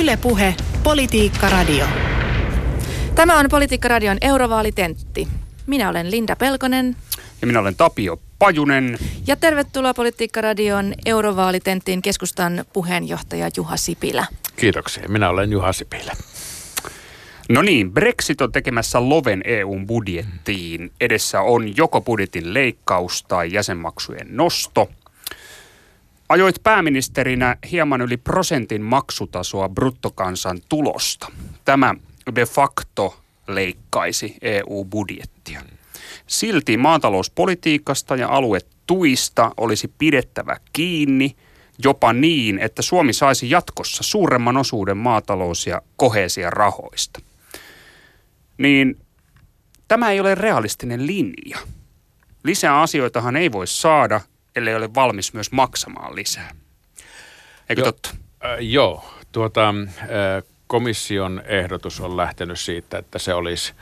Yle Puhe, Politiikka Radio. Tämä on Politiikka Radion Eurovaalitentti. Minä olen Linda Pelkonen. Ja minä olen Tapio Pajunen. Ja tervetuloa Politiikka Radion Eurovaalitentin keskustan puheenjohtaja Juha Sipilä. Kiitoksia. Minä olen Juha Sipilä. No niin, Brexit on tekemässä loven EUn budjettiin. Edessä on joko budjetin leikkaus tai jäsenmaksujen nosto. Ajoit pääministerinä hieman yli prosentin maksutasoa bruttokansantulosta. Tämä de facto leikkaisi EU-budjettia. Silti maatalouspolitiikasta ja aluetuista olisi pidettävä kiinni jopa niin, että Suomi saisi jatkossa suuremman osuuden maatalous- ja koheesiorahoista. Niin tämä ei ole realistinen linja. Lisää asioitahan ei voi saada, ellei ole valmis myös maksamaan lisää. Eikö totta? Joo. Komission ehdotus on lähtenyt siitä, että se olisi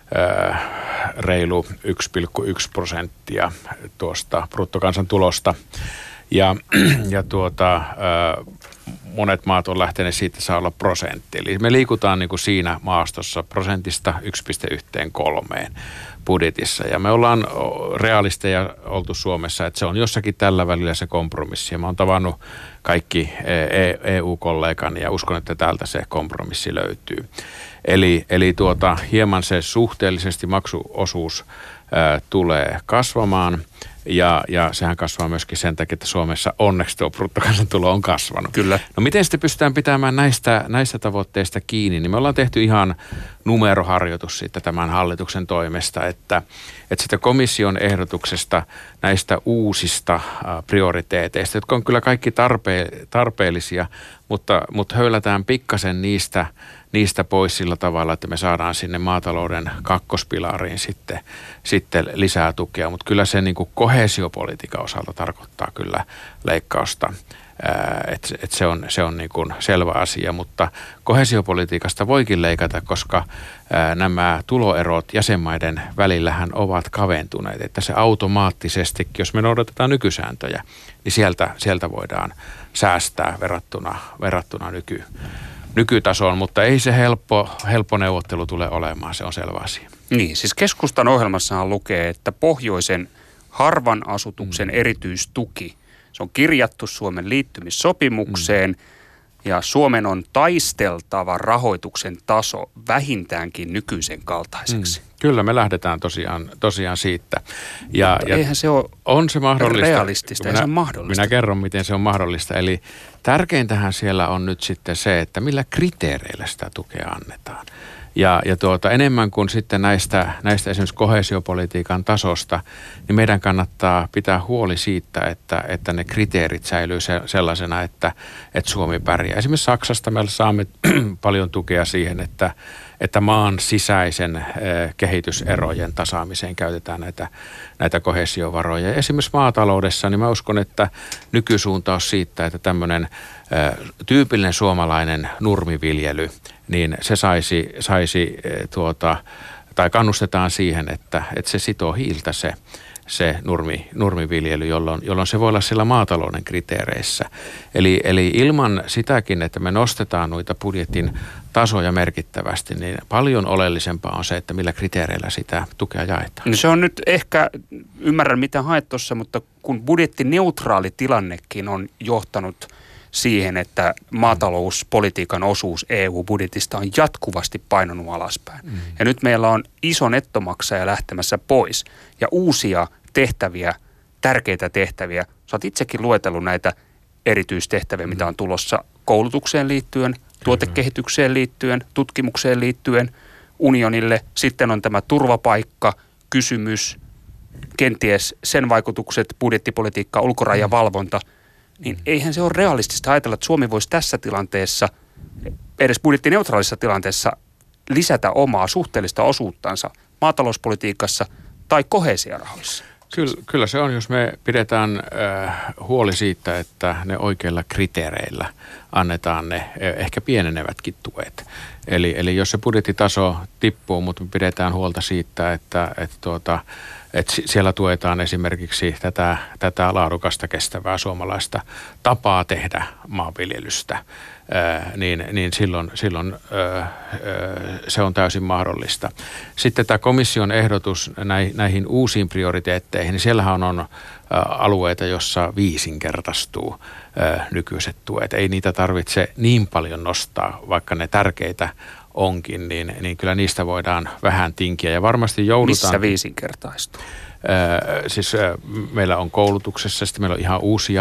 reilu 1,1% tuosta bruttokansantulosta. Ja monet maat on lähteneet siitä, että saa olla prosentti. Eli me liikutaan niin kuin siinä maastossa prosentista 1,1-3 budjetissa. Ja me ollaan realisteja oltu Suomessa, että se on jossakin tällä välillä se kompromissi. Ja mä oon tavannut kaikki EU-kollegani ja uskon, että täältä se kompromissi löytyy. Eli hieman se suhteellisesti maksuosuus tulee kasvamaan. Ja sehän kasvaa myöskin sen takia, että Suomessa onneksi tuo bruttokansantulo on kasvanut. Kyllä. No miten sitten pystytään pitämään näistä tavoitteista kiinni? Niin me ollaan tehty ihan numeroharjoitus siitä tämän hallituksen toimesta, että sitä komission ehdotuksesta näistä uusista prioriteeteista, jotka on kyllä kaikki tarpeellisia, mutta höylätään pikkasen niistä pois sillä tavalla, että me saadaan sinne maatalouden kakkospilariin sitten lisää tukea. Mutta kyllä se niin kuin koheesiopolitiikan osalta tarkoittaa kyllä leikkausta, että se on niin kuin selvä asia. Mutta koheesiopolitiikasta voikin leikata, koska nämä tuloerot jäsenmaiden välillähän ovat kaventuneet. Että se automaattisesti, jos me noudatetaan nykysääntöjä, niin sieltä voidaan säästää verrattuna nykytasoon, mutta ei se helppo neuvottelu tule olemaan, se on selvä asia. Niin, siis keskustan ohjelmassahan lukee, että pohjoisen harvan asutuksen erityistuki, se on kirjattu Suomen liittymissopimukseen ja Suomen on taisteltava rahoituksen taso vähintäänkin nykyisen kaltaiseksi. Kyllä, me lähdetään tosiaan siitä. Ja eihän se ole on se mahdollista. Realistista, se on mahdollista. Minä kerron, miten se on mahdollista. Eli tärkeintähän siellä on nyt sitten se, että millä kriteereillä sitä tukea annetaan. Ja enemmän kuin sitten näistä esimerkiksi koheesiopolitiikan tasosta, niin meidän kannattaa pitää huoli siitä, että ne kriteerit säilyy sellaisena, että Suomi pärjää. Esimerkiksi Saksasta me saamme paljon tukea siihen, että maan sisäisen kehityserojen tasaamiseen käytetään näitä koheesiovaroja. Esimerkiksi maataloudessa, niin mä uskon, että nykysuuntaus siitä, että tämmöinen tyypillinen suomalainen nurmiviljely, niin se saisi tai kannustetaan siihen, että se sitoo hiiltä se nurmiviljely, jolloin se voi olla siellä maatalouden kriteereissä. Eli ilman sitäkin, että me nostetaan noita budjetin tasoja merkittävästi, niin paljon oleellisempaa on se, että millä kriteereillä sitä tukea jaetaan. No se on nyt ehkä, ymmärrän mitä haet tuossa, mutta kun budjettineutraali tilannekin on johtanut siihen, että maatalouspolitiikan osuus EU-budjetista on jatkuvasti painunut alaspäin. Ja nyt meillä on iso nettomaksaja lähtemässä pois ja uusia tehtäviä, tärkeitä tehtäviä. Sä oot itsekin luetellut näitä erityistehtäviä, mitä on tulossa koulutukseen liittyen, tuotekehitykseen liittyen, tutkimukseen liittyen unionille. Sitten on tämä turvapaikka-kysymys, kenties sen vaikutukset, budjettipolitiikka, ulkorajavalvonta. Niin eihän se ole realistista ajatella, että Suomi voisi tässä tilanteessa, edes budjettineutraalissa tilanteessa, lisätä omaa suhteellista osuuttansa maatalouspolitiikassa tai koheesiorahoissa. Kyllä se on, jos me pidetään huoli siitä, että ne oikeilla kriteereillä annetaan ne ehkä pienenevätkin tuet. Eli jos se budjettitaso tippuu, mutta me pidetään huolta siitä, että siellä tuetaan esimerkiksi tätä laadukasta kestävää suomalaista tapaa tehdä maanviljelystä, niin silloin se on täysin mahdollista. Sitten tämä komission ehdotus näihin uusiin prioriteetteihin, niin siellähän on alueita, jossa viisinkertaistuu nykyiset tuet. Ei niitä tarvitse niin paljon nostaa, vaikka ne tärkeitä onkin, niin kyllä niistä voidaan vähän tinkiä. Ja varmasti joudutaan... Missä viisinkertaistuu? Siis meillä on koulutuksessa, sitten meillä on ihan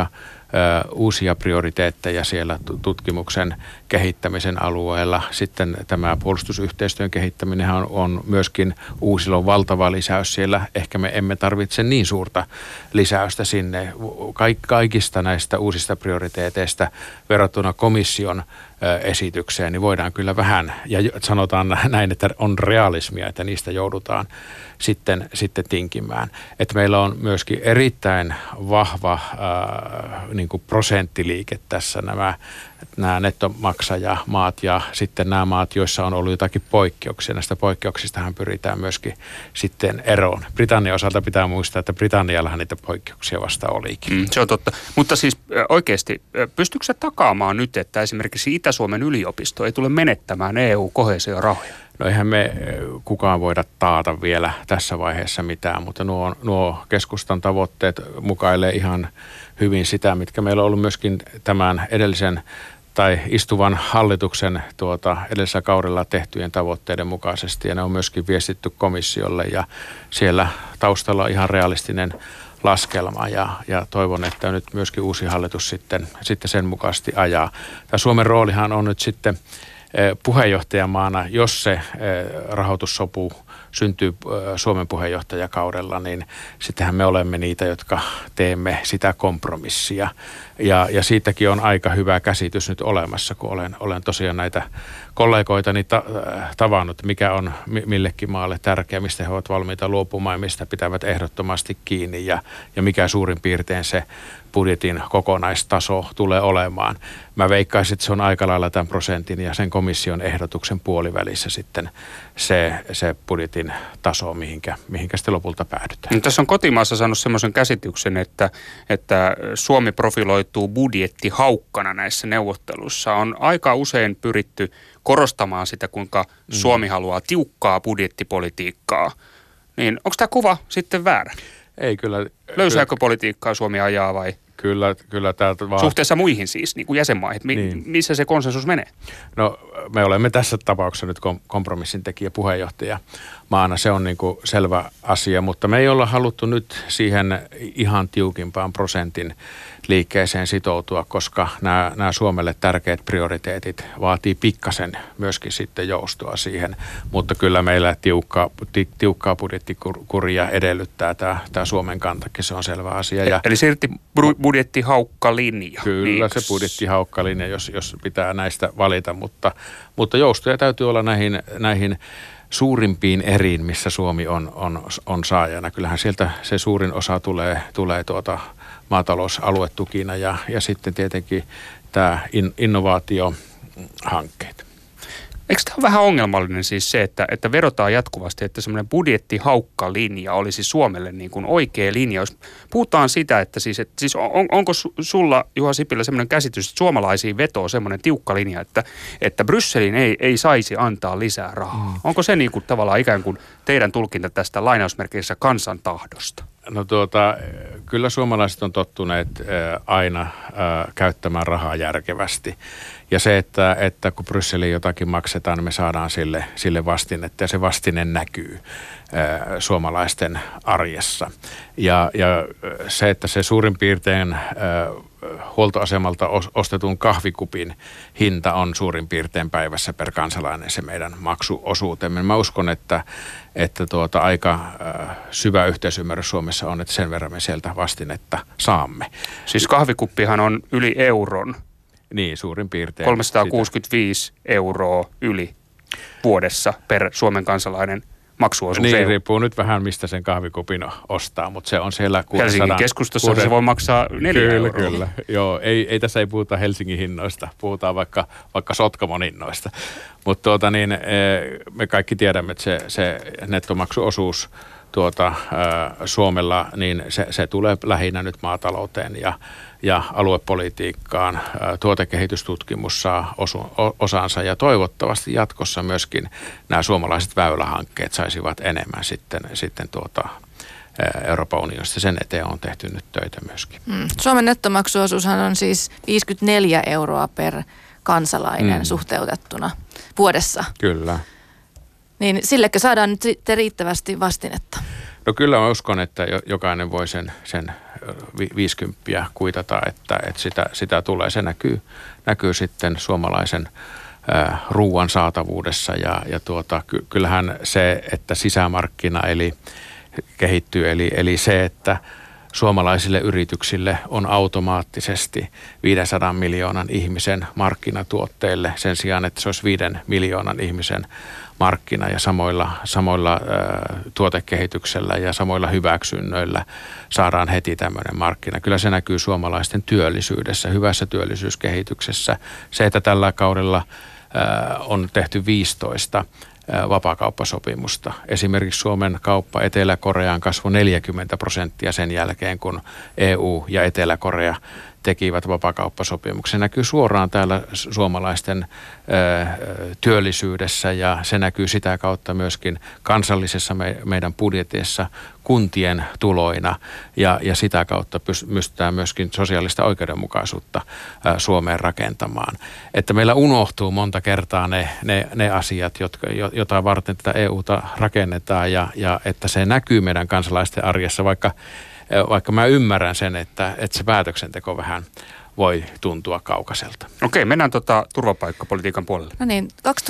uusia prioriteetteja siellä tutkimuksen kehittämisen alueella. Sitten tämä puolustusyhteistyön kehittäminen on myöskin uusilla on valtava lisäys siellä. Ehkä me emme tarvitse niin suurta lisäystä sinne. Kaikista näistä uusista prioriteeteista verrattuna komission esitykseen, niin voidaan kyllä vähän, ja sanotaan näin, että on realismia, että niistä joudutaan sitten tinkimään. Että meillä on myöskin erittäin vahva niin kuin prosenttiliike tässä nämä nettomaksajamaat ja sitten nämä maat, joissa on ollut jotakin poikkeuksia. Näistä poikkeuksistahan pyritään myöskin sitten eroon. Britannian osalta pitää muistaa, että Britanniallahan niitä poikkeuksia vasta olikin. Se on totta. Mutta siis oikeasti, pystyykö se takaamaan nyt, että esimerkiksi Itä-Suomen yliopisto ei tule menettämään EU-koheesiorahoja? No eihän me kukaan voida taata vielä tässä vaiheessa mitään, mutta nuo keskustan tavoitteet mukailee ihan hyvin sitä, mitkä meillä on ollut myöskin tämän edellisen tai istuvan hallituksen edellisellä kaudella tehtyjen tavoitteiden mukaisesti, ja ne on myöskin viestitty komissiolle, ja siellä taustalla on ihan realistinen laskelma, ja toivon, että nyt myöskin uusi hallitus sitten sen mukaisesti ajaa. Tämä Suomen roolihan on nyt sitten puheenjohtajamaana, jos se rahoitussopu syntyy Suomen puheenjohtajakaudella, niin sittenhän me olemme niitä, jotka teemme sitä kompromissia. Ja siitäkin on aika hyvä käsitys nyt olemassa, kun olen tosiaan näitä kollegoitani tavannut, mikä on millekin maalle tärkeä, mistä he ovat valmiita luopumaan ja mistä pitävät ehdottomasti kiinni ja mikä suurin piirtein se budjetin kokonaistaso tulee olemaan. Mä veikkaisin, että se on aika lailla tämän prosentin ja sen komission ehdotuksen puolivälissä sitten se budjetin taso, mihinkä sitten lopulta päädytään. Tässä on kotimaassa saanut semmoisen käsityksen, että Suomi profiloituu budjettihaukkana näissä neuvotteluissa. On aika usein pyritty korostamaan sitä, kuinka Suomi haluaa tiukkaa budjettipolitiikkaa. Niin onko tämä kuva sitten väärä? Ei kyllä. Löysääkö politiikkaa Suomi ajaa vai? Kyllä täältä vaan. Suhteessa muihin siis, niin kuin jäsenmaihin. Missä se konsensus menee? No me olemme tässä tapauksessa nyt kompromissin tekijä puheenjohtaja maana. Se on niin kuin selvä asia, mutta me ei olla haluttu nyt siihen ihan tiukimpaan prosentin liikkeeseen sitoutua, koska nämä Suomelle tärkeät prioriteetit vaatii pikkasen myöskin sitten joustoa siihen, mutta kyllä meillä tiukkaa budjettikuria edellyttää tämä Suomen kantakin, se on selvä asia. Eli siirrytti budjettihaukkalinja. Kyllä se budjettihaukkalinja, jos pitää näistä valita, mutta joustoja täytyy olla näihin suurimpiin eriin, missä Suomi on saajana. Kyllähän sieltä se suurin osa tulee maatalousaluetukina ja sitten tietenkin tämä innovaatiohankkeet. Eikö tämä ole vähän ongelmallinen siis se, että vedotaan jatkuvasti, että semmoinen budjettihaukkalinja olisi Suomelle niin kuin oikea linja? Jos puhutaan sitä, että onko sulla, Juha Sipilä, semmoinen käsitys, että suomalaisiin vetoo semmoinen tiukka linja, että Brysselin ei saisi antaa lisää rahaa? Onko se niin kuin tavallaan ikään kuin teidän tulkinta tästä lainausmerkeissä kansan tahdosta? No kyllä suomalaiset on tottuneet aina käyttämään rahaa järkevästi. Ja se, että kun Brysseliin jotakin maksetaan, niin me saadaan sille vastinetta ja se vastine näkyy suomalaisten arjessa. Ja se, että se suurin piirtein huoltoasemalta ostetun kahvikupin hinta on suurin piirtein päivässä per kansalainen se meidän maksuosuutemme. Mä uskon, että aika syvä yhteisymmärrys Suomessa on, että sen verran me sieltä vastinetta saamme. Siis kahvikuppihan on yli euron. Niin, suurin piirtein. 365 euroa yli vuodessa per Suomen kansalainen maksuosuus. Niin, riippuu nyt vähän, mistä sen kahvikupin ostaa, mutta se on siellä 600. Helsingin keskustassa se voi maksaa 4 euroa. Kyllä. Joo, tässä ei puhuta Helsingin hinnoista, puhutaan vaikka Sotkamon hinnoista. Mutta me kaikki tiedämme, että se nettomaksuosuus Suomella, niin se tulee lähinnä nyt maatalouteen ja aluepolitiikkaan. Tuotekehitystutkimus saa osansa ja toivottavasti jatkossa myöskin nämä suomalaiset väylähankkeet saisivat enemmän sitten Euroopan unionista. Sen eteen on tehty nyt töitä myöskin. Suomen nettomaksuosuushan on siis 54 euroa per kansalainen suhteutettuna vuodessa. Kyllä. Niin sillekö saadaan nyt sitten riittävästi vastinetta? No kyllä mä uskon, että jokainen voi sen 50 kuitata, että sitä tulee. Se näkyy sitten suomalaisen ruuan saatavuudessa ja kyllähän se, että sisämarkkina kehittyy, eli se, että suomalaisille yrityksille on automaattisesti 500 miljoonan ihmisen markkinatuotteille sen sijaan, että se olisi 5 miljoonan ihmisen markkina ja samoilla tuotekehityksellä ja samoilla hyväksynnöillä saadaan heti tämmöinen markkina. Kyllä se näkyy suomalaisten työllisyydessä, hyvässä työllisyyskehityksessä. Se, että tällä kaudella on tehty 15 vapaakauppasopimusta. Esimerkiksi Suomen kauppa Etelä-Koreaan kasvoi 40% sen jälkeen, kun EU ja Etelä-Korea tekivät vapaakauppasopimuksen. Se näkyy suoraan täällä suomalaisten työllisyydessä ja se näkyy sitä kautta myöskin kansallisessa meidän budjetissa kuntien tuloina ja sitä kautta pystytään myöskin sosiaalista oikeudenmukaisuutta Suomeen rakentamaan. Että meillä unohtuu monta kertaa ne asiat, jota varten tätä EUta rakennetaan ja että se näkyy meidän kansalaisten arjessa, vaikka mä ymmärrän sen, että se päätöksenteko vähän voi tuntua kaukaiselta. Okei, mennään turvapaikkapolitiikan puolelle. No niin,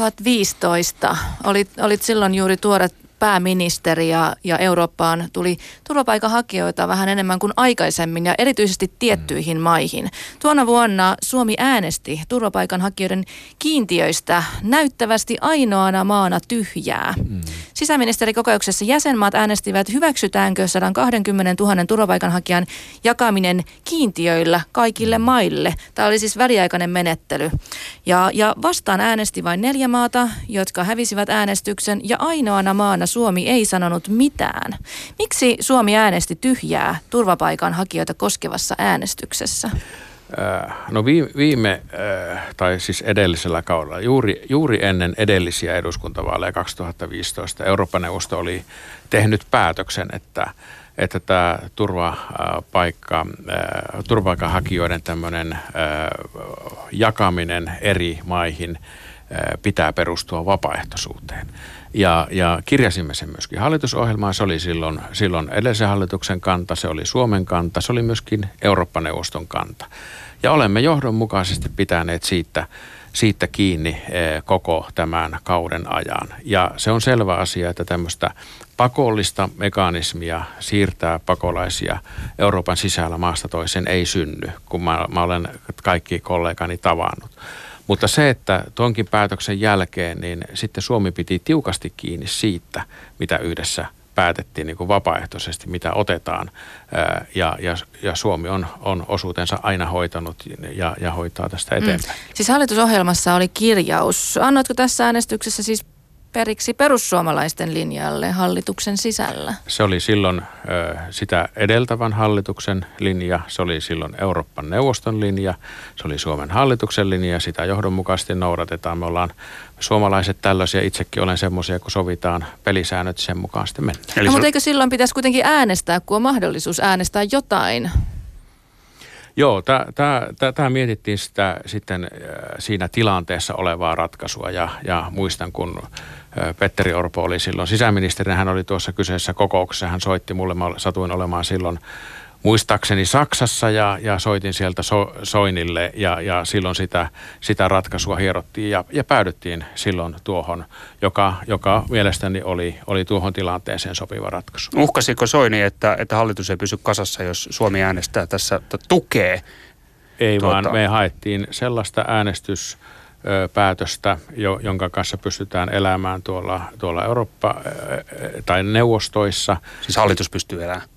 2015 olit silloin juuri tuore pääministeri ja Eurooppaan tuli turvapaikanhakijoita vähän enemmän kuin aikaisemmin ja erityisesti tiettyihin maihin. Tuona vuonna Suomi äänesti turvapaikanhakijoiden kiintiöistä näyttävästi ainoana maana tyhjää. Sisäministerikokouksessa jäsenmaat äänestivät, hyväksytäänkö 120 000 turvapaikanhakijan jakaminen kiintiöillä kaikille maille. Tämä oli siis väliaikainen menettely. Ja vastaan äänesti vain 4 maata, jotka hävisivät äänestyksen ja ainoana maana Suomi ei sanonut mitään. Miksi Suomi äänesti tyhjää turvapaikanhakijoita koskevassa äänestyksessä? No tai siis edellisellä kaudella, juuri ennen edellisiä eduskuntavaaleja 2015, Eurooppa-neuvosto oli tehnyt päätöksen, että tämä turvapaikanhakijoiden tämmöinen jakaminen eri maihin pitää perustua vapaaehtoisuuteen. Ja kirjasimme sen myöskin hallitusohjelmaan. Se oli silloin edellisen hallituksen kanta, se oli Suomen kanta, se oli myöskin Eurooppa-neuvoston kanta. Ja olemme johdonmukaisesti pitäneet siitä kiinni koko tämän kauden ajan. Ja se on selvä asia, että tämmöistä pakollista mekanismia siirtää pakolaisia Euroopan sisällä maasta toiseen ei synny, kun mä olen kaikki kollegani tavannut. Mutta se, että tuonkin päätöksen jälkeen, niin sitten Suomi piti tiukasti kiinni siitä, mitä yhdessä päätettiin niin kuin vapaaehtoisesti, mitä otetaan. Ja Suomi on osuutensa aina hoitanut ja hoitaa tästä eteenpäin. Siis hallitusohjelmassa oli kirjaus. Annoitko tässä äänestyksessä siis periksi perussuomalaisten linjalle hallituksen sisällä? Se oli silloin sitä edeltävän hallituksen linja, se oli silloin Euroopan neuvoston linja, se oli Suomen hallituksen linja, sitä johdonmukaisesti noudatetaan. Me ollaan suomalaiset tällaisia, itsekin olen semmoisia, kun sovitaan pelisäännöt, sen mukaan sitten mennään. Mutta eikö silloin pitäisi kuitenkin äänestää, kun on mahdollisuus äänestää jotain? Joo, tämä mietittiin sitä sitten siinä tilanteessa olevaa ratkaisua ja muistan, kun Petteri Orpo oli silloin sisäministerinä, hän oli tuossa kyseessä kokouksessa, hän soitti mulle, mä satuin olemaan silloin muistaakseni Saksassa ja soitin sieltä Soinille ja silloin sitä ratkaisua hierottiin ja päädyttiin silloin tuohon, joka mielestäni oli tuohon tilanteeseen sopiva ratkaisu. Uhkasiko Soini, että hallitus ei pysy kasassa, jos Suomi äänestää tässä tukee? Ei vaan me haettiin sellaista äänestyspäätöstä, jonka kanssa pystytään elämään tuolla Eurooppa- tai neuvostoissa. Siis hallitus pystyy elämään?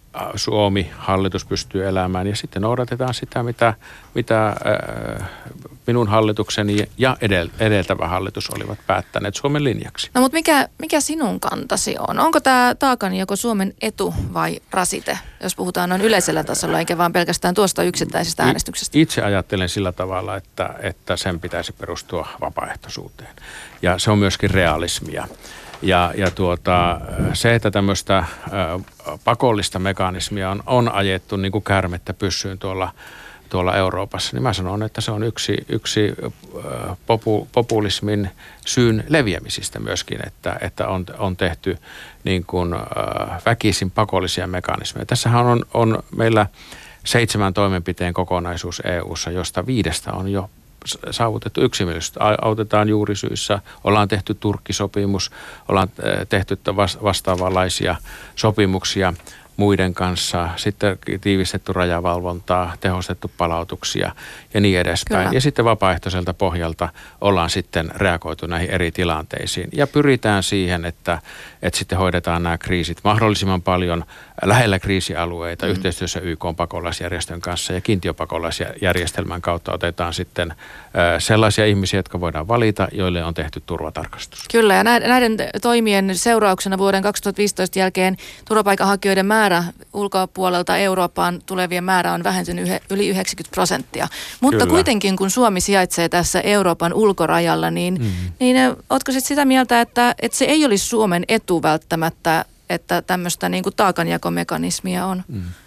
Suomi, hallitus pystyy elämään ja sitten noudatetaan sitä, mitä minun hallitukseni ja edeltävä hallitus olivat päättäneet Suomen linjaksi. No mutta mikä sinun kantasi on? Onko tämä taakanjako Suomen etu vai rasite, jos puhutaan noin yleisellä tasolla, eikä vaan pelkästään tuosta yksittäisestä äänestyksestä? Itse ajattelen sillä tavalla, että sen pitäisi perustua vapaaehtoisuuteen ja se on myöskin realismia. Ja se, että tämmöistä pakollista mekanismia on ajettu niin kuin käärmettä pyssyyn tuolla Euroopassa, niin mä sanon, että se on yksi populismin syyn leviämisistä myöskin, että on tehty niin kuin väkisin pakollisia mekanismeja. Tässähän on meillä 7 toimenpiteen kokonaisuus EU:ssa, josta 5 on jo saavutettu yksimielisyys. Autetaan juurisyissä, ollaan tehty Turkki-sopimus, ollaan tehty vastaavanlaisia sopimuksia muiden kanssa, sitten tiivistetty rajavalvontaa, tehostettu palautuksia ja niin edespäin. Kyllä. Ja sitten vapaaehtoiselta pohjalta ollaan sitten reagoitu näihin eri tilanteisiin ja pyritään siihen, että sitten hoidetaan nämä kriisit mahdollisimman paljon lähellä kriisialueita yhteistyössä YK-pakolaisjärjestön kanssa ja kiintiöpakolaisjärjestelmän kautta otetaan sitten sellaisia ihmisiä, jotka voidaan valita, joille on tehty turvatarkastus. Kyllä, ja näiden toimien seurauksena vuoden 2015 jälkeen turvapaikanhakijoiden määrä ulkopuolelta Eurooppaan tulevien määrä on vähentynyt yli 90%. Mutta kyllä, kuitenkin kun Suomi sijaitsee tässä Euroopan ulkorajalla, niin ootko sitten sitä mieltä, että se ei olisi Suomen etu välttämättä, että tämmöistä niin kuin taakanjakomekanismia on?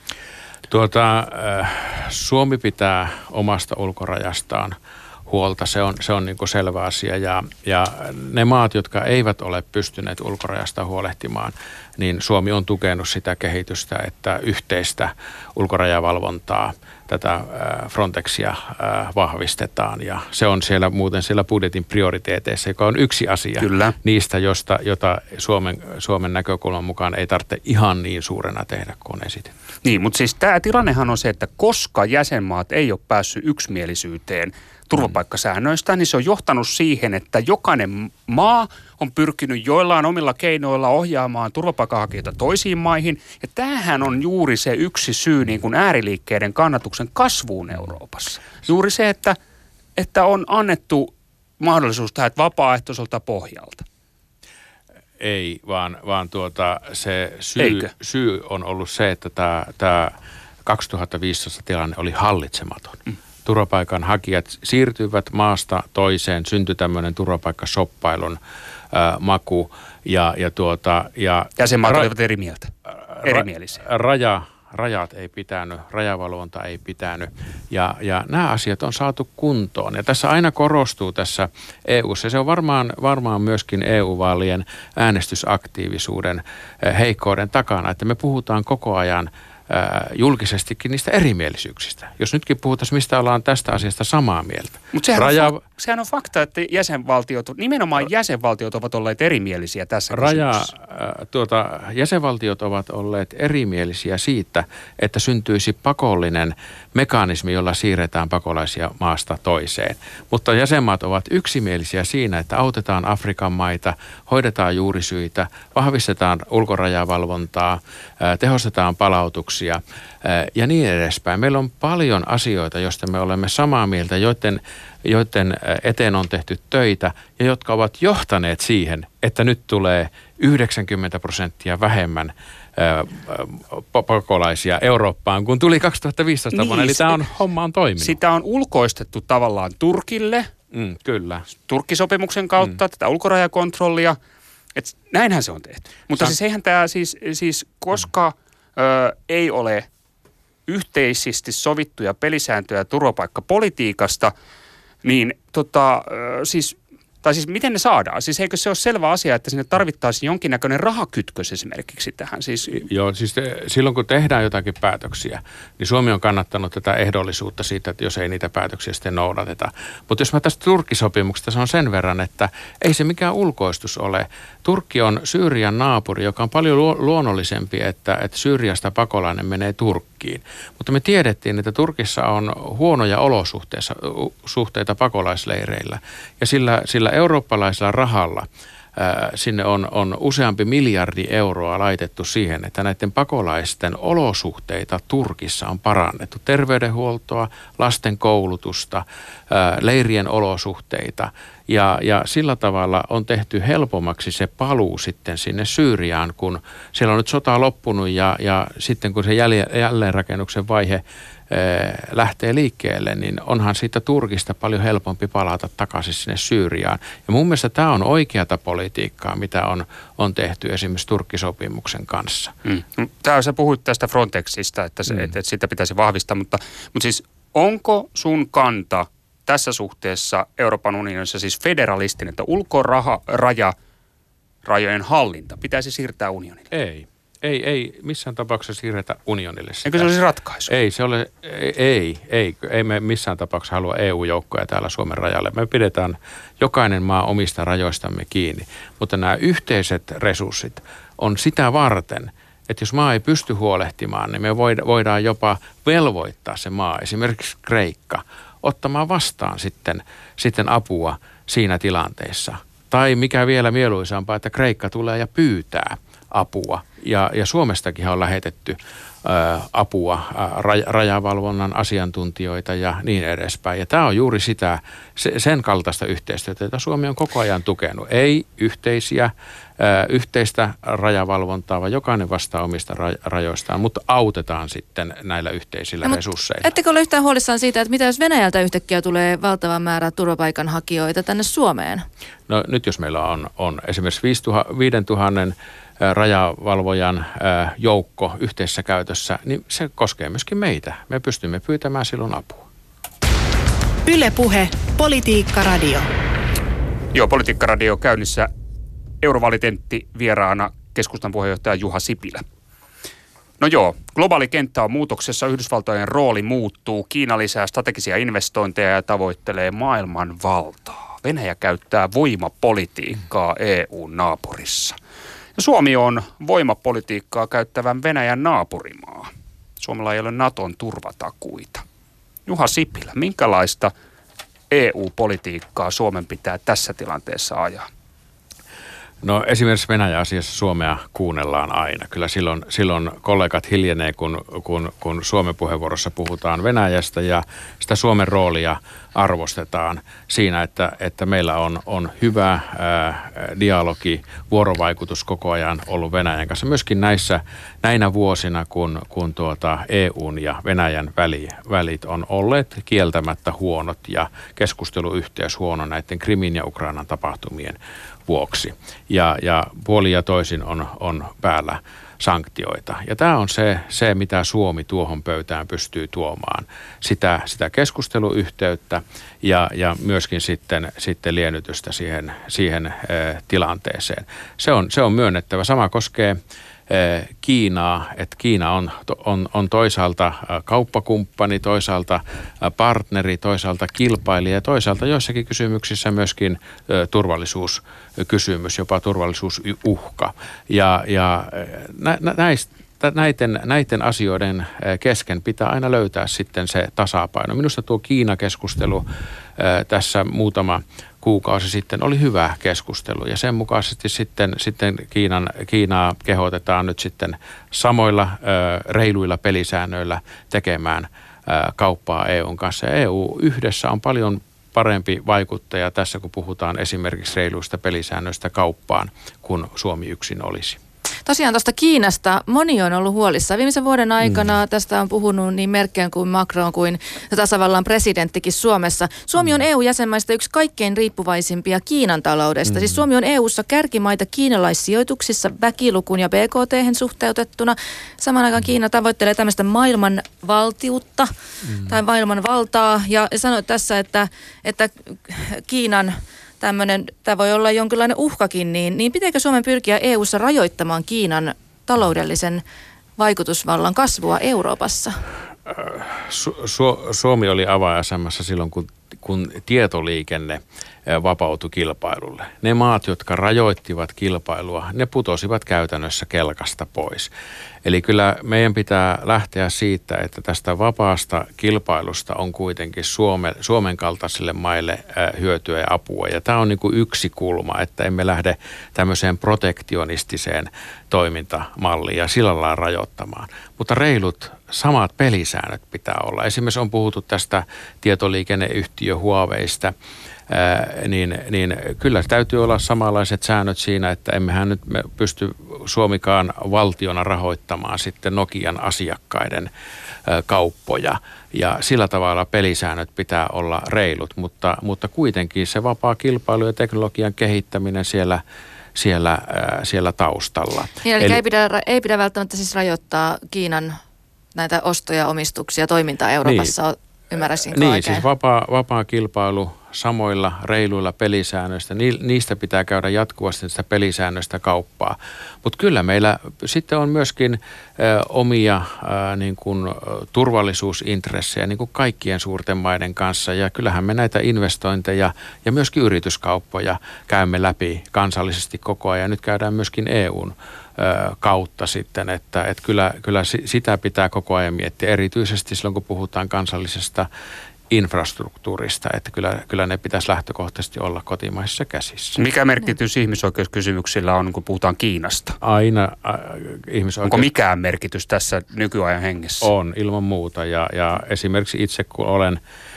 Suomi pitää omasta ulkorajastaan huolta, se on niin kuin selvä asia ja ne maat, jotka eivät ole pystyneet ulkorajasta huolehtimaan, niin Suomi on tukenut sitä kehitystä, että yhteistä ulkorajavalvontaa, tätä Frontexia vahvistetaan ja se on siellä budjetin prioriteeteissa, joka on yksi asia kyllä niistä, jota Suomen näkökulman mukaan ei tarvitse ihan niin suurena tehdä kuin on esitetty. Niin, mutta siis tämä tilannehan on se, että koska jäsenmaat ei ole päässyt yksimielisyyteen turvapaikkasäännöistä, niin se on johtanut siihen, että jokainen maa on pyrkinyt joillain omilla keinoilla ohjaamaan turvapaikanhakijoita toisiin maihin. Ja tämähän on juuri se yksi syy niin kuin ääriliikkeiden kannatuksen kasvuun Euroopassa. Juuri se, että on annettu mahdollisuus tähän vapaaehtoiselta pohjalta. Ei, vaan se syy on ollut se, että tämä 2015 tilanne oli hallitsematon. Turvapaikanhakijat siirtyivät maasta toiseen, syntyi tämmöinen turvapaikkashoppailun maku ja jäsenmaat olivat eri mieltä, erimielisiä. Rajat ei pitänyt, rajavalvonta ei pitänyt ja nämä asiat on saatu kuntoon. Ja tässä aina korostuu tässä EU:ssa, se on varmaan myöskin EU-vaalien äänestysaktiivisuuden heikkouden takana, että me puhutaan koko ajan julkisestikin niistä erimielisyyksistä. Jos nytkin puhutaan, mistä ollaan tästä asiasta samaa mieltä. Mutta sehän on fakta, että nimenomaan jäsenvaltiot ovat olleet erimielisiä tässä kysymyksessä. Jäsenvaltiot ovat olleet erimielisiä siitä, että syntyisi pakollinen mekanismi, jolla siirretään pakolaisia maasta toiseen. Mutta jäsenmaat ovat yksimielisiä siinä, että autetaan Afrikan maita, hoidetaan juurisyitä, vahvistetaan ulkorajavalvontaa, tehostetaan palautuksia ja niin edespäin. Meillä on paljon asioita, joista me olemme samaa mieltä, joiden eteen on tehty töitä ja jotka ovat johtaneet siihen, että nyt tulee 90% vähemmän pakolaisia Eurooppaan, kun tuli 2015 vuonna. Eli tämä homma on toiminut. Sitä on ulkoistettu tavallaan Turkille. Kyllä. Turkkisopimuksen kautta tätä ulkorajakontrollia. Et näinhän se on tehty. Mutta siis eihän tämä koska ei ole yhteisesti sovittuja pelisääntöjä turvapaikkapolitiikasta, niin miten ne saadaan? Siis eikö se ole selvä asia, että sinne tarvittaisiin jonkinnäköinen rahakytkös esimerkiksi tähän? Joo, siis silloin kun tehdään jotakin päätöksiä, niin Suomi on kannattanut tätä ehdollisuutta siitä, että jos ei niitä päätöksiä sitten noudateta. Mutta jos mä tästä Turkki-sopimuksesta sanon sen verran, että ei se mikään ulkoistus ole. Turkki on Syyrian naapuri, joka on paljon luonnollisempi, että Syyriasta pakolainen menee Turkkiin. Mutta me tiedettiin, että Turkissa on huonoja olosuhteita pakolaisleireillä ja sillä eurooppalaisella rahalla sinne on useampi miljardi euroa laitettu siihen, että näiden pakolaisten olosuhteita Turkissa on parannettu. Terveydenhuoltoa, lasten koulutusta, leirien olosuhteita ja sillä tavalla on tehty helpommaksi se paluu sitten sinne Syyriaan, kun siellä on nyt sota loppunut ja sitten kun se jälleenrakennuksen vaihe lähtee liikkeelle, niin onhan siitä Turkista paljon helpompi palata takaisin sinne Syyriaan. Ja mun mielestä tämä on oikeata politiikkaa, mitä on tehty esimerkiksi Turkkisopimuksen kanssa. Sä puhuit tästä Frontexista, että sitä pitäisi vahvistaa, mutta siis onko sun kanta tässä suhteessa Euroopan unionissa siis federalistinen, että ulkorajojen hallinta pitäisi siirtää unionille? Ei missään tapauksessa siirretä unionille sitä. Eikö se olisi ratkaisu? Ei me missään tapauksessa halua EU-joukkoja täällä Suomen rajalle. Me pidetään jokainen maa omista rajoistamme kiinni, mutta nämä yhteiset resurssit on sitä varten, että jos maa ei pysty huolehtimaan, niin me voidaan jopa velvoittaa se maa, esimerkiksi Kreikka, ottamaan vastaan sitten apua siinä tilanteessa. Tai mikä vielä mieluisampaa, että Kreikka tulee ja pyytää apua. Ja Suomestakin on lähetetty apua, rajavalvonnan asiantuntijoita ja niin edespäin. Ja tämä on juuri sen kaltaista yhteistyötä, jota Suomi on koko ajan tukenut. Ei yhteistä rajavalvontaa, vaan jokainen vastaa omista rajoistaan, mutta autetaan sitten näillä yhteisillä resursseilla. Ettekö ole yhtään huolissaan siitä, että mitä jos Venäjältä yhtäkkiä tulee valtava määrä turvapaikanhakijoita tänne Suomeen? No nyt jos meillä on esimerkiksi 5000 rajavalvojan joukko yhteisessä käytössä, niin se koskee myöskin meitä. Me pystymme pyytämään silloin apua. Yle Puhe, Politiikka Radio. Joo, Politiikka Radio käynnissä. Eurovaalitentti vieraana keskustan puheenjohtaja Juha Sipilä. No joo, globaali kenttä on muutoksessa, Yhdysvaltojen rooli muuttuu, Kiina lisää strategisia investointeja ja tavoittelee maailman valtaa. Venäjä käyttää voimapolitiikkaa EU-naapurissa. Ja Suomi on voimapolitiikkaa käyttävän Venäjän naapurimaa. Suomella ei ole Naton turvatakuita. Juha Sipilä, minkälaista EU-politiikkaa Suomen pitää tässä tilanteessa ajaa? No esimerkiksi Venäjä-asiassa Suomea kuunnellaan aina. Kyllä silloin kollegat hiljenee, kun Suomen puheenvuorossa puhutaan Venäjästä ja sitä Suomen roolia arvostetaan siinä, että meillä on hyvä dialogi, vuorovaikutus koko ajan ollut Venäjän kanssa. Myöskin näinä vuosina, kun EUn ja Venäjän välit on olleet kieltämättä huonot ja keskusteluyhteys huono näiden Krimin ja Ukrainan tapahtumien vuoksi. Ja puolin ja toisin on päällä sanktioita. Ja tämä on se, mitä Suomi tuohon pöytään pystyy tuomaan. Sitä keskusteluyhteyttä ja myöskin sitten liennytystä siihen tilanteeseen. Se on myönnettävä. Sama koskee Kiinaa, että Kiina on toisaalta kauppakumppani, toisaalta partneri, toisaalta kilpailija ja toisaalta joissakin kysymyksissä myöskin turvallisuuskysymys, jopa turvallisuusuhka. Ja näiden asioiden kesken pitää aina löytää sitten se tasapaino. Minusta tuo Kiina-keskustelu tässä muutama kuukausi sitten oli hyvä keskustelu ja sen mukaisesti sitten Kiinaa kehotetaan nyt sitten samoilla reiluilla pelisäännöillä tekemään kauppaa EUn kanssa. Ja EU yhdessä on paljon parempi vaikuttaja tässä, kun puhutaan esimerkiksi reiluista pelisäännöistä kauppaan, kun Suomi yksin olisi. Tosiaan tuosta Kiinasta moni on ollut huolissaan. Viimeisen vuoden aikana tästä on puhunut niin Merkel kuin Macron kuin tasavallan presidenttikin Suomessa. Suomi on EU-jäsenmaista yksi kaikkein riippuvaisimpia Kiinan taloudesta. Siis Suomi on EU:ssa kärkimaita kiinalaissijoituksissa väkilukuun ja BKT:hen suhteutettuna. Samaan aikaan Kiina tavoittelee tämmöistä maailmanvaltiutta tai maailmanvaltaa ja sanoi tässä, että Kiinan tämä voi olla jonkinlainen uhkakin, niin pitääkö Suomen pyrkiä EU:ssa rajoittamaan Kiinan taloudellisen vaikutusvallan kasvua Euroopassa? Suomi oli avainasemassa silloin, kun kun tietoliikenne vapautui kilpailulle. Ne maat, jotka rajoittivat kilpailua, ne putosivat käytännössä kelkasta pois. Eli kyllä meidän pitää lähteä siitä, että tästä vapaasta kilpailusta on kuitenkin Suomen kaltaisille maille hyötyä ja apua. Ja tämä on niin kuin yksi kulma, että emme lähde tämmöiseen protektionistiseen toimintamalliin ja sillä lailla rajoittamaan. Mutta reilut samat pelisäännöt pitää olla. Esimerkiksi on puhuttu tästä tietoliikenneyhtiö Huaweista. Niin kyllä täytyy olla samanlaiset säännöt siinä, että emmehän nyt me pysty Suomikaan valtiona rahoittamaan sitten Nokian asiakkaiden kauppoja. Ja sillä tavalla pelisäännöt pitää olla reilut, mutta kuitenkin se vapaa kilpailu ja teknologian kehittäminen siellä taustalla. Eli ei pidä välttämättä siis rajoittaa Kiinan näitä ostoja, omistuksia, toimintaa Euroopassa, niin, ymmärräsinkö niin, oikein? Siis vapaa kilpailu samoilla reiluilla pelisäännöistä, niistä pitää käydä jatkuvasti sitä pelisäännöistä kauppaa. Mutta kyllä meillä sitten on myöskin omia niin kuin turvallisuusintressejä niin kuin kaikkien suurten maiden kanssa. Ja kyllähän me näitä investointeja ja myöskin yrityskauppoja käymme läpi kansallisesti koko ajan. Nyt käydään myöskin EUn kautta sitten, että kyllä sitä pitää koko ajan miettiä, erityisesti silloin kun puhutaan kansallisesta infrastruktuurista, että kyllä ne pitäisi lähtökohtaisesti olla kotimaisissa käsissä. Mikä merkitys ihmisoikeuskysymyksillä on, kun puhutaan Kiinasta? Aina ihmisoikeus... Onko mikään merkitys tässä nykyajan hengessä? On, ilman muuta. Ja esimerkiksi itse, kun olen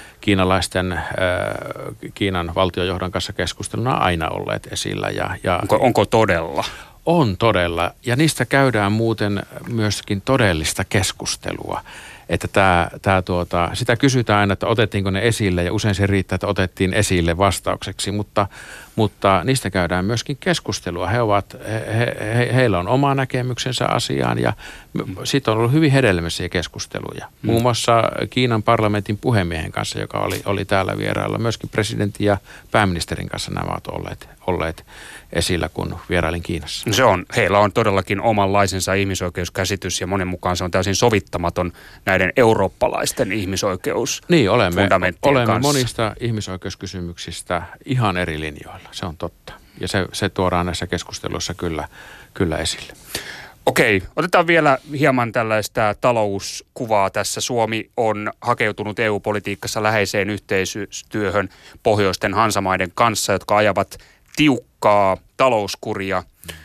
Kiinan valtiojohdon kanssa keskusteluna aina olleet esillä. Onko todella? On todella. Ja niistä käydään muuten myöskin todellista keskustelua. Että sitä kysytään aina, että otettiinko ne esille, ja usein se riittää, että otettiin esille vastaukseksi, mutta niistä käydään myöskin keskustelua. Heillä on oma näkemyksensä asiaan, ja siitä on ollut hyvin hedelmällisiä keskusteluja. Muun muassa Kiinan parlamentin puhemiehen kanssa, joka oli täällä vierailla, myöskin presidentin ja pääministerin kanssa nämä ovat olleet esillä, kun vierailin Kiinassa. Heillä on todellakin omanlaisensa ihmisoikeuskäsitys, ja monen mukaan se on täysin sovittamaton näiden eurooppalaisten ihmisoikeusfundamenttien olemme monista ihmisoikeuskysymyksistä ihan eri linjoilla, se on totta. Ja se tuodaan näissä keskusteluissa kyllä esille. Okei, otetaan vielä hieman tällaista talouskuvaa tässä. Suomi on hakeutunut EU-politiikassa läheiseen yhteistyöhön pohjoisten hansamaiden kanssa, jotka ajavat tiukkaa talouskuria.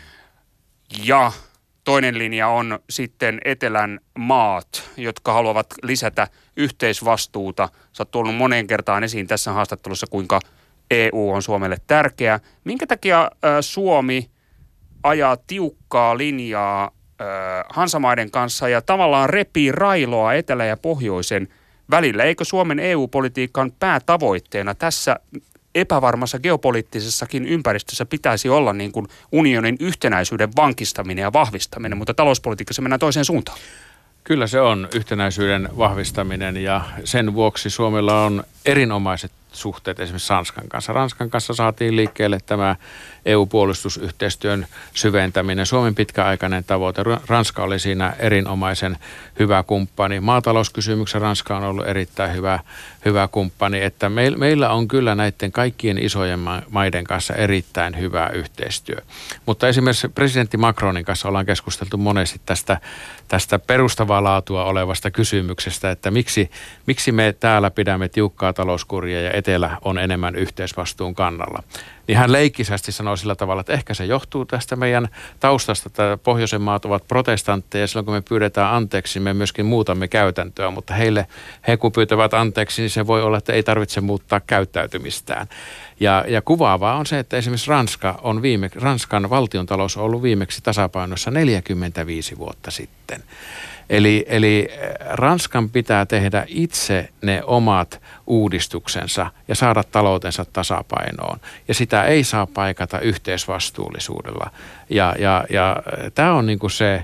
Ja toinen linja on sitten etelän maat, jotka haluavat lisätä yhteisvastuuta. Sä oot tuonut moneen kertaan esiin tässä haastattelussa, kuinka EU on Suomelle tärkeä. Minkä takia Suomi ajaa tiukkaa linjaa hansamaiden kanssa ja tavallaan repii railoa etelä- ja pohjoisen välillä? Eikö Suomen EU-politiikan päätavoitteena tässä epävarmassa geopoliittisessakin ympäristössä pitäisi olla niin kuin unionin yhtenäisyyden vankistaminen ja vahvistaminen, mutta talouspolitiikassa mennään toiseen suuntaan? Kyllä se on yhtenäisyyden vahvistaminen, ja sen vuoksi Suomella on erinomaiset suhteet esimerkiksi Ranskan kanssa. Ranskan kanssa saatiin liikkeelle tämä EU-puolustusyhteistyön syventäminen. Suomen pitkäaikainen tavoite. Ranska oli siinä erinomaisen hyvä kumppani. Maatalouskysymyksessä Ranska on ollut erittäin hyvä kumppani. Että meillä on kyllä näiden kaikkien isojen maiden kanssa erittäin hyvä yhteistyö. Mutta esimerkiksi presidentti Macronin kanssa ollaan keskusteltu monesti tästä perustavaa laatua olevasta kysymyksestä, että miksi me täällä pidämme tiukkaa talouskuria ja etelä on enemmän yhteisvastuun kannalla. Niin hän leikkisästi sanoi sillä tavalla, että ehkä se johtuu tästä meidän taustasta, että pohjoisen maat ovat protestantteja, ja silloin kun me pyydetään anteeksi, me myöskin muutamme käytäntöä, mutta he kun pyytävät anteeksi, niin se voi olla, että ei tarvitse muuttaa käyttäytymistään. Ja kuvaavaa on se, että esimerkiksi Ranskan valtiontalous on ollut viimeksi tasapainossa 45 vuotta sitten. Eli Ranskan pitää tehdä itse ne omat uudistuksensa ja saada taloutensa tasapainoon. Ja sitä ei saa paikata yhteisvastuullisuudella. Ja tämä on niinku se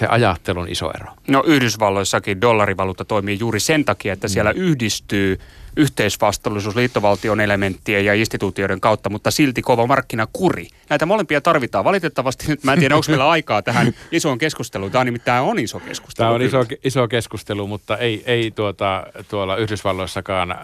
ajattelun iso ero. No Yhdysvalloissakin dollarivaluutta toimii juuri sen takia, että siellä yhdistyy yhteisvastuullisuus liittovaltion elementtien ja instituutioiden kautta, mutta silti kova markkinakuri. Näitä molempia tarvitaan. Valitettavasti nyt mä en tiedä, onko meillä aikaa tähän isoon keskusteluun. Tämä on iso keskustelu. Tämä on iso keskustelu, mutta ei tuolla Yhdysvalloissakaan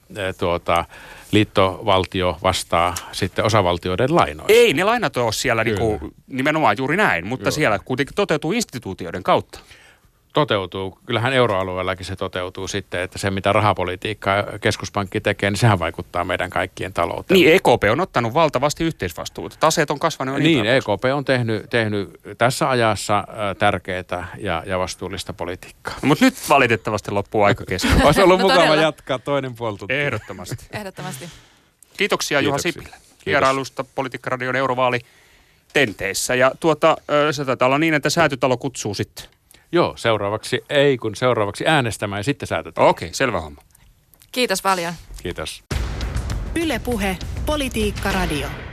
liittovaltio vastaa sitten osavaltioiden lainoista. Ei, ne lainat ole siellä nimenomaan juuri näin, mutta siellä kuitenkin toteutuu instituutioiden kautta. Toteutuu. Kyllähän euroalueellakin se toteutuu sitten, että se mitä rahapolitiikkaa keskuspankki tekee, niin sehän vaikuttaa meidän kaikkien talouteen. Niin, EKP on ottanut valtavasti yhteisvastuuta. Taseet on kasvanut. Niin, EKP on tehnyt tässä ajassa tärkeää ja vastuullista politiikkaa. No, mutta nyt valitettavasti loppuu aika kesken. Olisi ollut mukava jatkaa toinen puoli tuntia. Ehdottomasti. Kiitoksia Juha Sipilä. Vierailusta Politiikkaradion eurovaali tenteissä. Ja se taitaa olla niin, että Säätytalo kutsuu sitten. Joo, seuraavaksi äänestämään ja sitten Säätytalo. Okei, selvä homma. Kiitos paljon. Kiitos. Yle Puhe, Politiikka Radio.